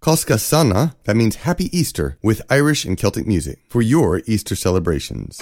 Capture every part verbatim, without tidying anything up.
Koska Sana, that means Happy Easter, with Irish and Celtic music for your Easter celebrations.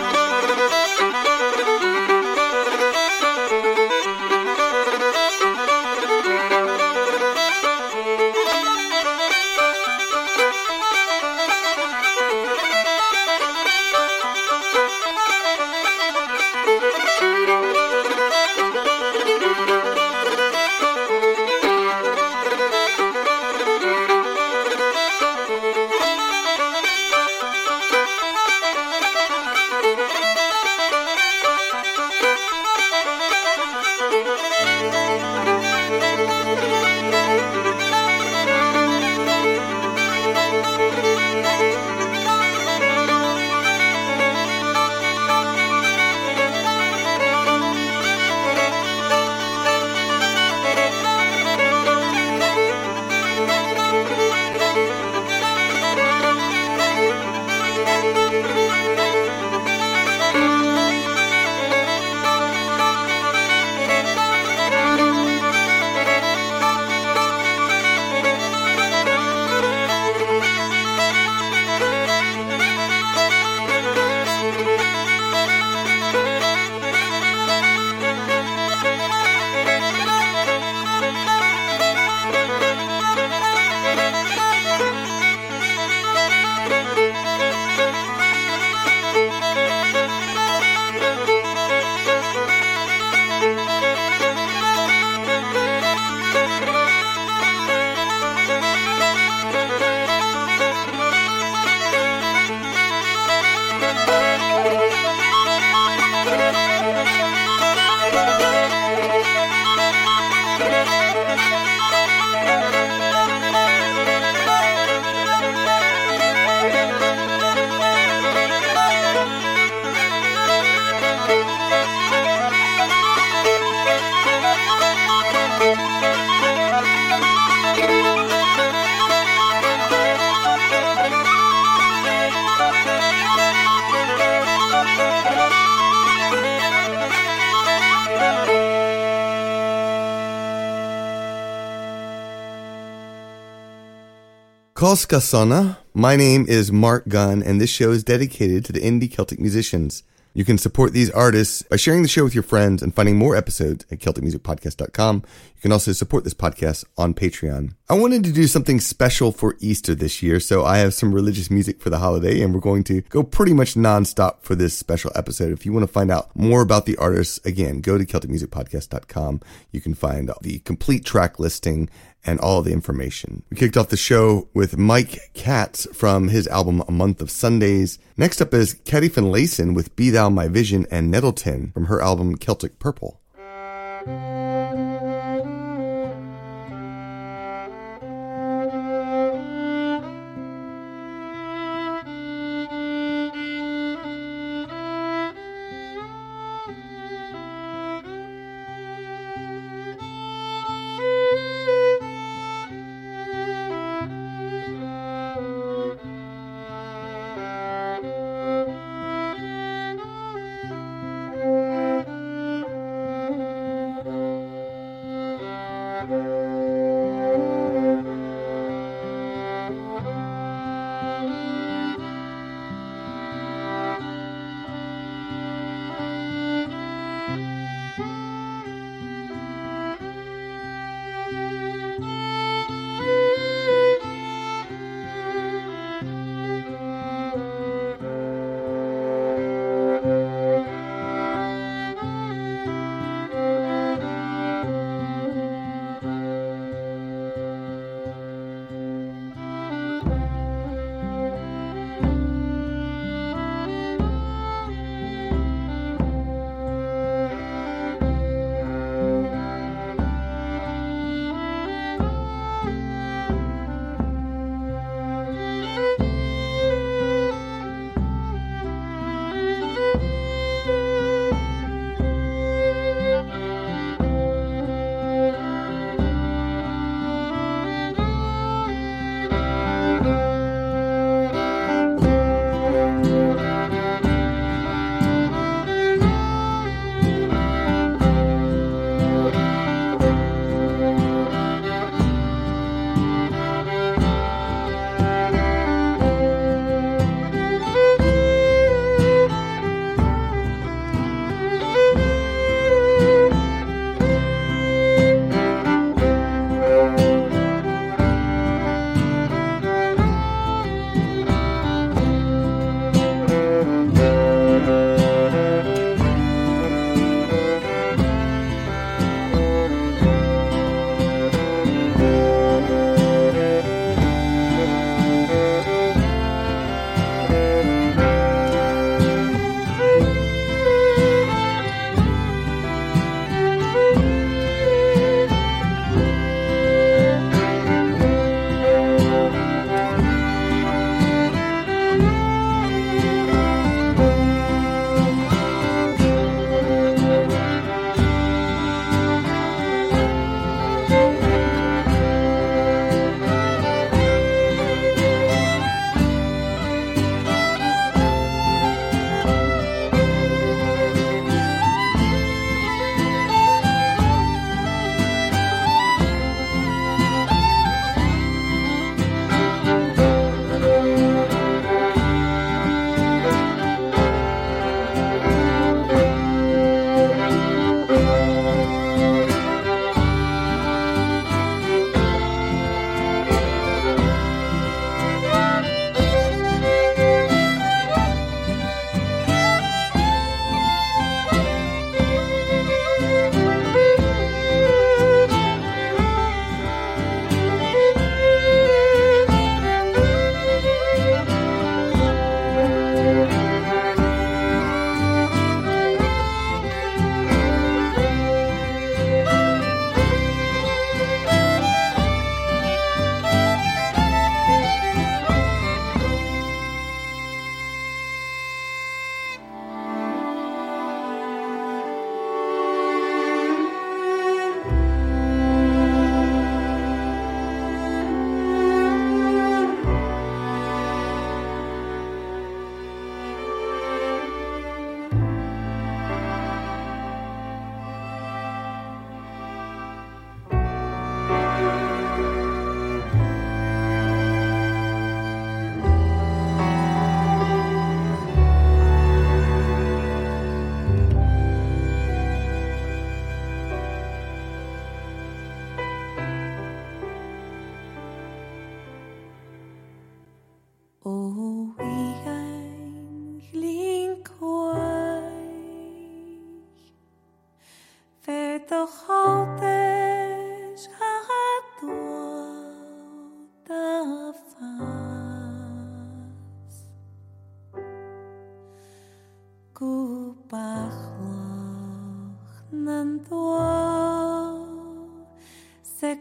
Koska Sana. My name is Mark Gunn, and this show is dedicated to the indie Celtic musicians. You can support these artists by sharing the show with your friends and finding more episodes at celtic music podcast dot com. You can also support this podcast on Patreon. I wanted to do something special for Easter this year, so I have some religious music for the holiday, and we're going to go pretty much nonstop for this special episode. If you want to find out more about the artists, again, go to celtic music podcast dot com. You can find the complete track listing and all the information. We kicked off the show with Mike Katz from his album A Month of Sundays. Next up is Katie Finlayson with Be Thou My Vision, and Nettleton from her album Celtic Purple.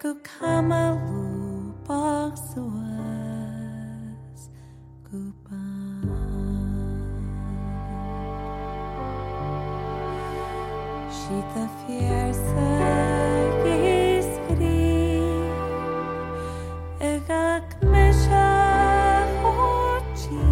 go kamalu baksuas gupan Shita fierce gisri egak mesha hochi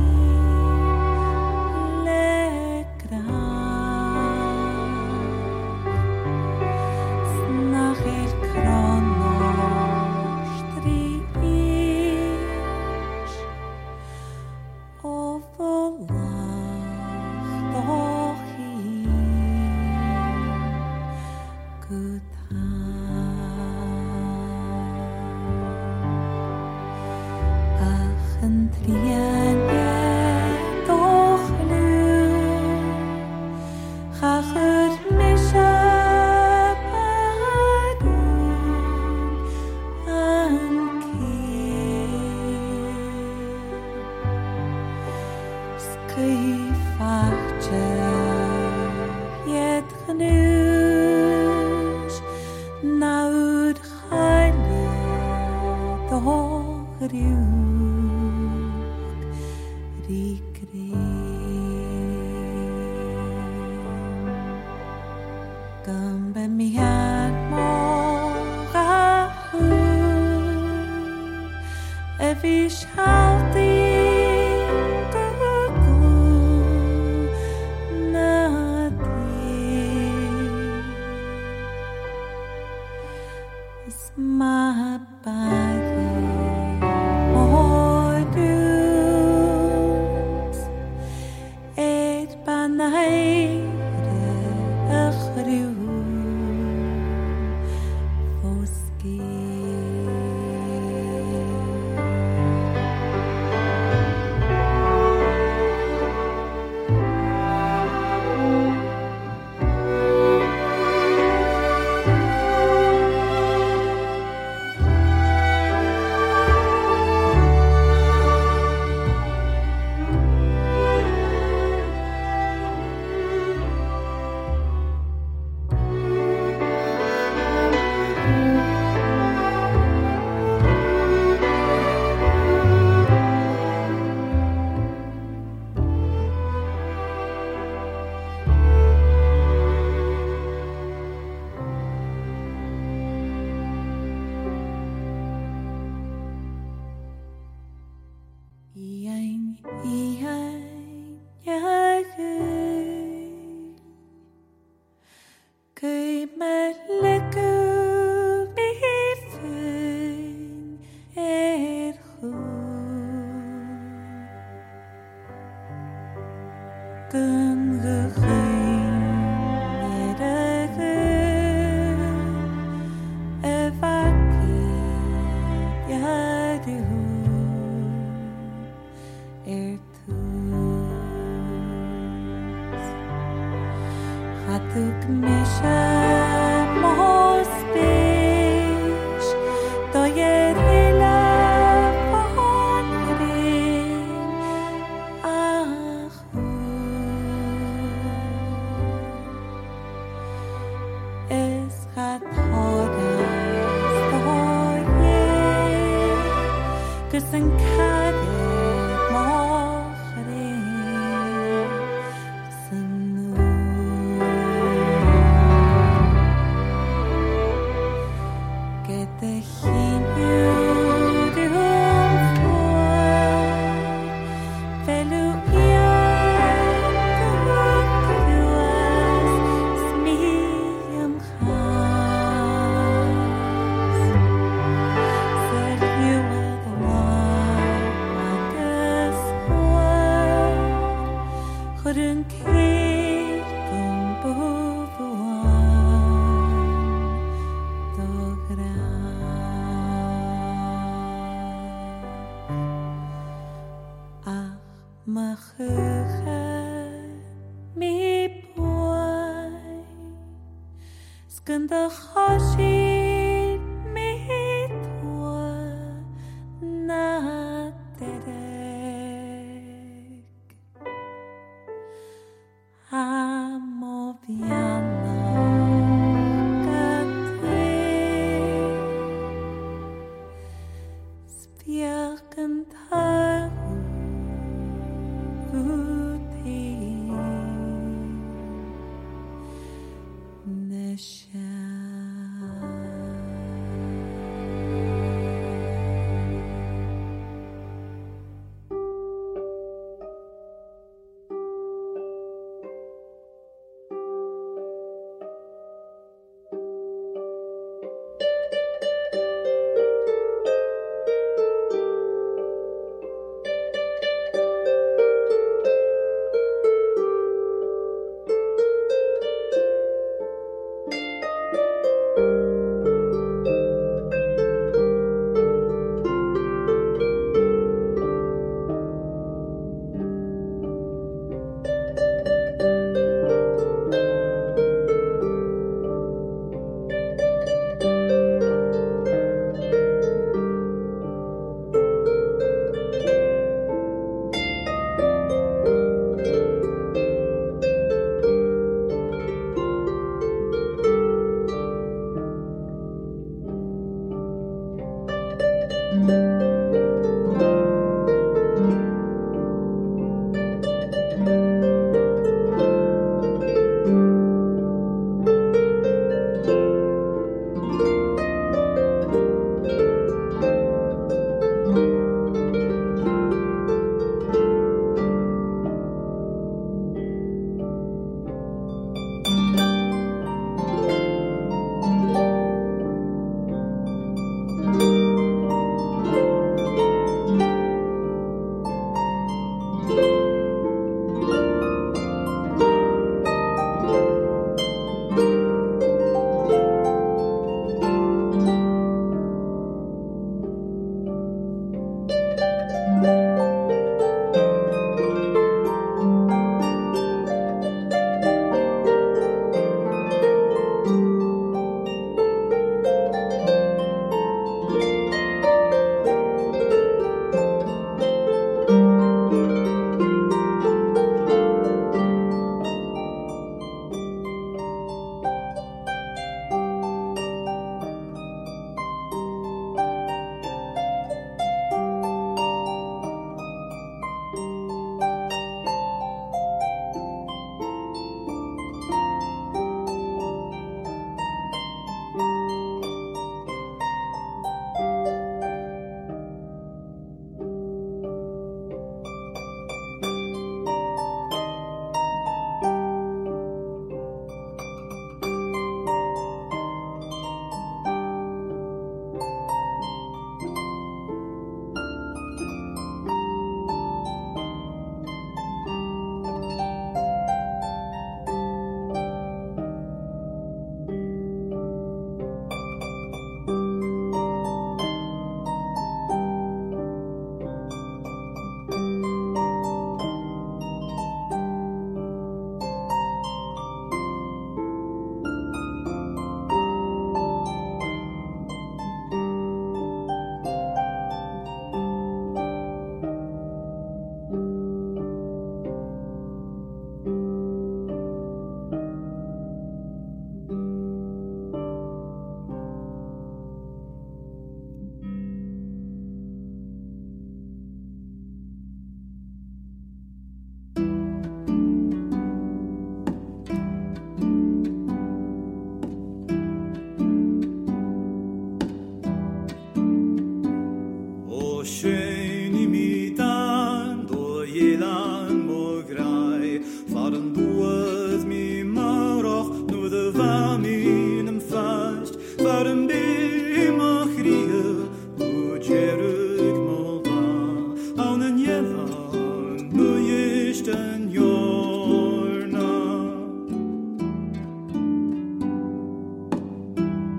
cantar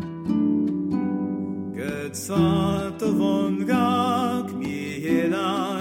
Sat von gak mi hela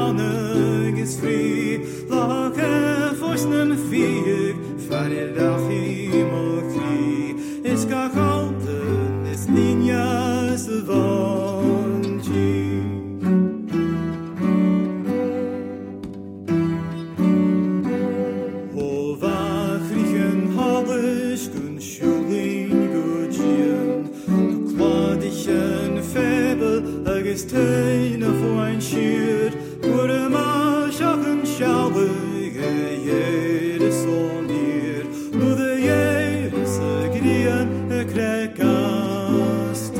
mannen is fri, lage forsnen fyr, färger av himmelkrig. Jag ska halten is ninjas vanji. Hova frichen halish kun shuling gudjien, du kladichen febel, agus teine for ein skyr, hvor det ma sjakken sjallige gjere så nyr, nu det gjere så grien krekast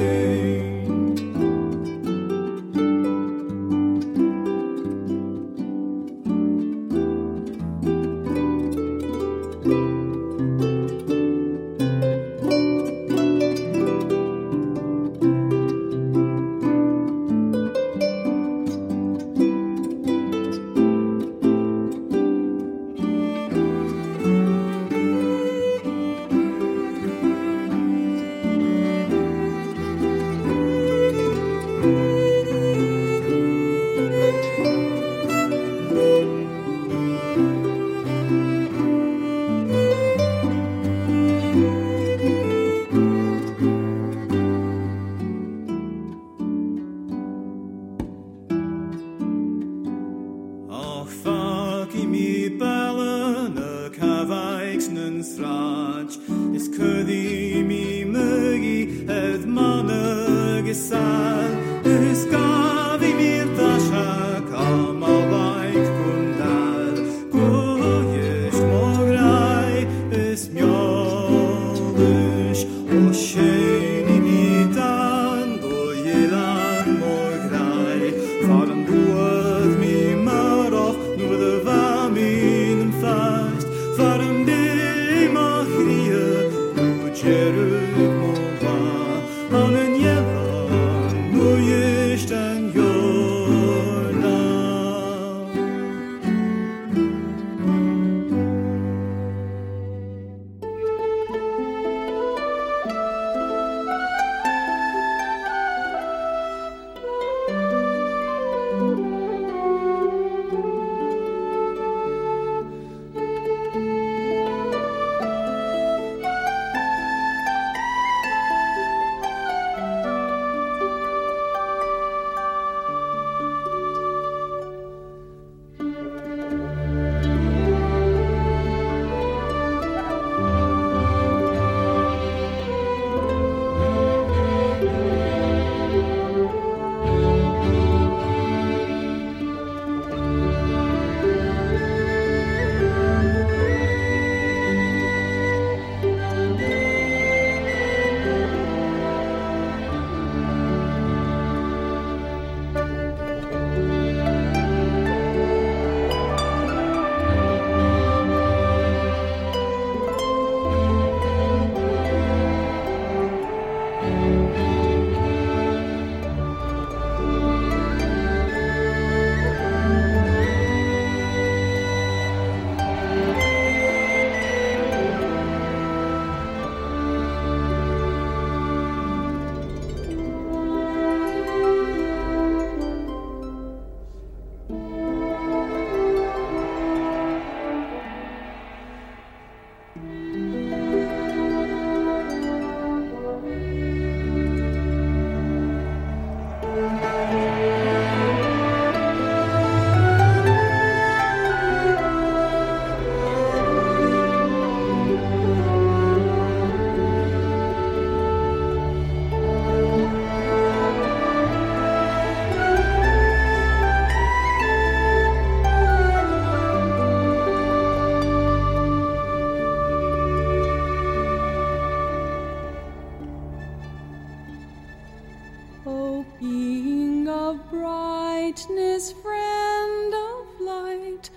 brightness, friend of light,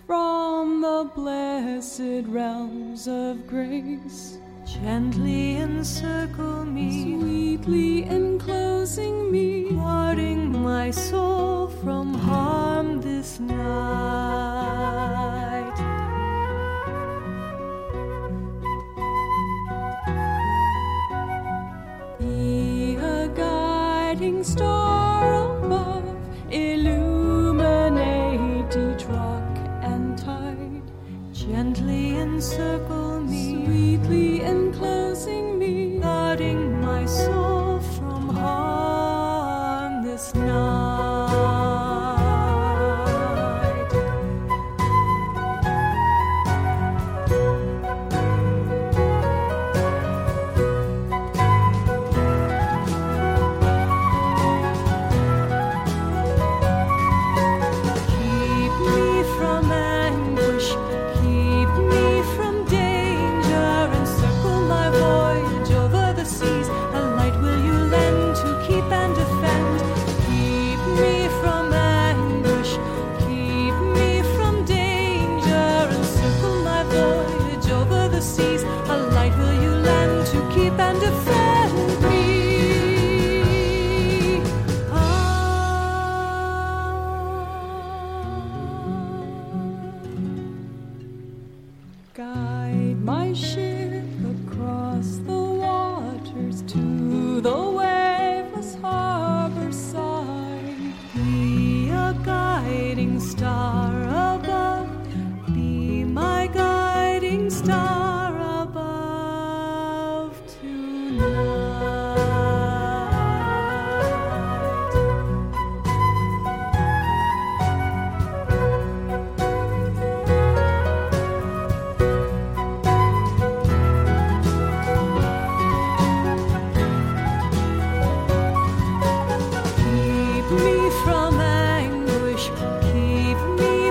from the blessed realms of grace. Gently encircle me, Sweetly enclosing me, guarding my soul from harm this night. Be a guiding star above, illuminate darkest night. Keep me from anguish, keep me from danger, encircle my voyage over the seas. A light will you lend to keep and defend. Keep me from anguish, keep me from danger, encircle my voyage over the seas. A light will you lend to keep and defend me. Guide my ship across the waters to the waveless harbor side. Be a guiding star above, be my guiding star above tonight. Keep me from anguish, keep me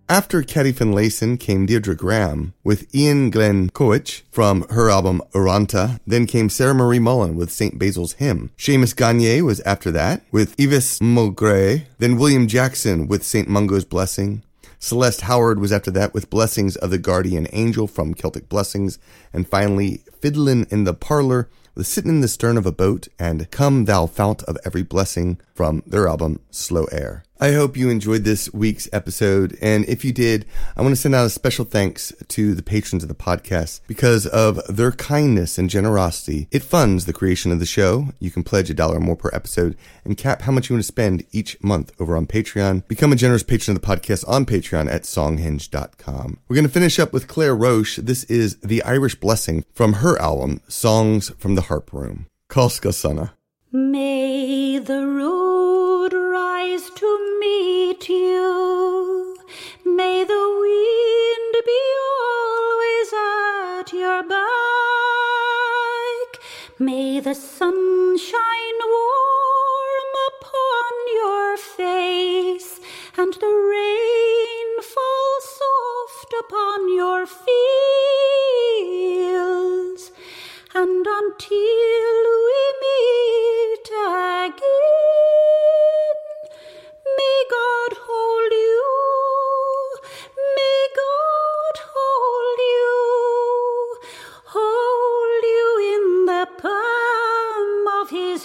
After Catty Finlayson came Deirdre Graham with Ian Glenn Coich from her album Uranta. Then came Sarah Marie Mullen with Saint Basil's Hymn. Seamus Gagne was after that with Yves Maugret. Then William Jackson with Saint Mungo's Blessing. Celeste Howard was after that with Blessings of the Guardian Angel from Celtic Blessings. And finally, Fiddlin' in the Parlor with Sittin' in the Stern of a Boat and Come Thou Fount of Every Blessing from their album Slow Air. I hope you enjoyed this week's episode, and if you did, I want to send out a special thanks to the patrons of the podcast. Because of their kindness and generosity, it funds the creation of the show. You can pledge a dollar or more per episode and cap how much you want to spend each month over on Patreon. Become a generous patron of the podcast on Patreon at songhinge dot com. We're going to finish up with Claire Roche. This is The Irish Blessing from her album, Songs from the Harp Room. Cosca Sana. May the road rise to meet you. May the wind be always at your back. May the sun shine warm upon your face, and the rain fall soft upon your fields. And until we meet again, may God hold you, may God hold you, hold you in the palm of his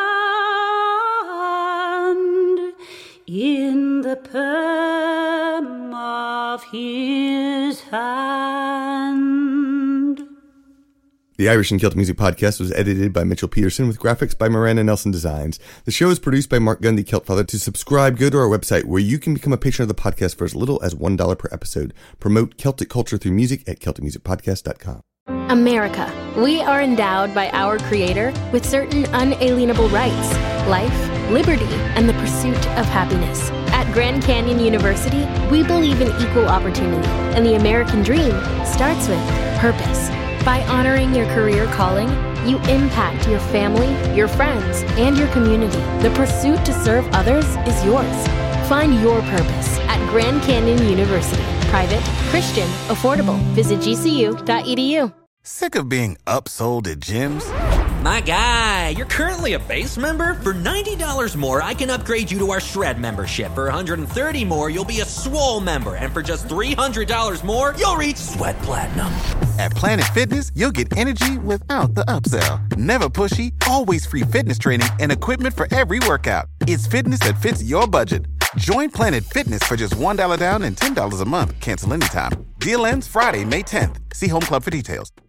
hand, in the palm of his hand. The Irish and Celtic Music Podcast was edited by Mitchell Peterson with graphics by Miranda Nelson Designs. The show is produced by Mark Gundy, Celt Father. To subscribe, go to our website where you can become a patron of the podcast for as little as one dollar per episode. Promote Celtic culture through music at celtic music podcast dot com. America. We are endowed by our Creator with certain unalienable rights: life, liberty, and the pursuit of happiness. At Grand Canyon University, we believe in equal opportunity, and the American dream starts with purpose. By honoring your career calling, you impact your family, your friends, and your community. The pursuit to serve others is yours. Find your purpose at Grand Canyon University. Private, Christian, affordable. Visit G C U dot E D U. Sick of being upsold at gyms? My guy, you're currently a base member? For ninety dollars more, I can upgrade you to our Shred membership. For one hundred thirty dollars more, you'll be a Swole member. And for just three hundred dollars more, you'll reach Sweat Platinum. At Planet Fitness, you'll get energy without the upsell. Never pushy, always free fitness training and equipment for every workout. It's fitness that fits your budget. Join Planet Fitness for just one dollar down and ten dollars a month. Cancel anytime. Deal ends Friday, May tenth. See Home Club for details.